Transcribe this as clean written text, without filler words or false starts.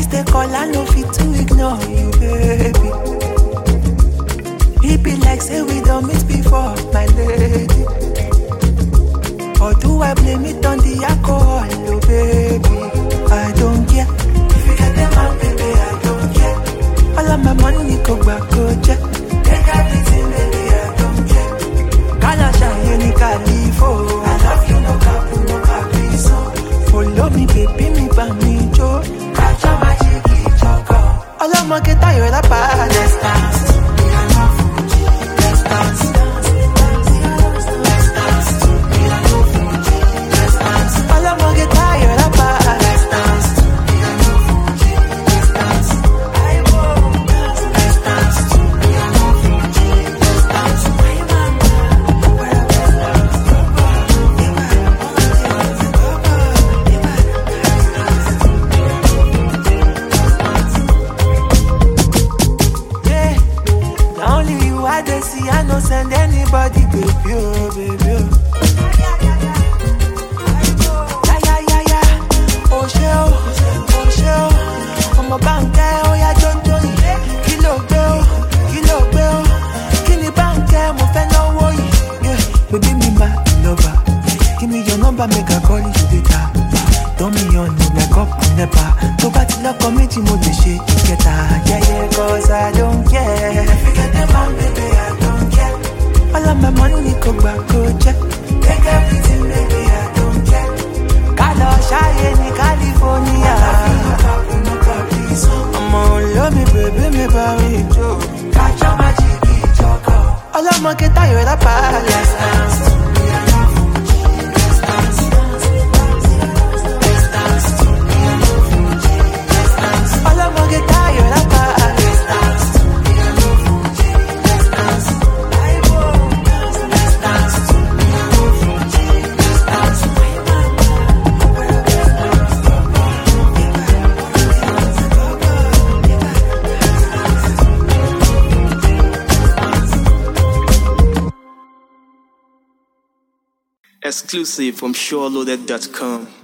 miss the call, I no fit to ignore you, baby. It be like say we don't meet before, my lady. Or do I blame it on the alcohol, oh baby? I don't care. If you get them out, baby, I don't care. All of my money go back, go check. Take everything, baby, I don't care. Kala shine, Califo. I love you, no capu, no caprizo. Follow me, baby, me by me, Joe. Catch a magic, choco. All of my get tired of past. Let's dance. Let's dance. All of my get tired of past. Let's dance. I no send anybody, baby, oh, baby, oh. Yeah. Oh, shell. I'm a banker, oh, yeah, don't. Kilo bell. Kini banker, mo fe no worry. Yeah, baby, me my lover. Give me your number, make a call you data. Don't me on like up, never. To party love committee, mo de shit, get yeah, cause I don't care. Forget the man, baby, I don't care. All of my money go back, go check. Take everything, baby, I don't care. Kalo shy in California. No caprizo. I'm all love me, baby, me baby, Joe. Catch a magic, choco. All of my get tired of past. Let's dance. All of my get tired of past. Exclusive from SureLoaded.com.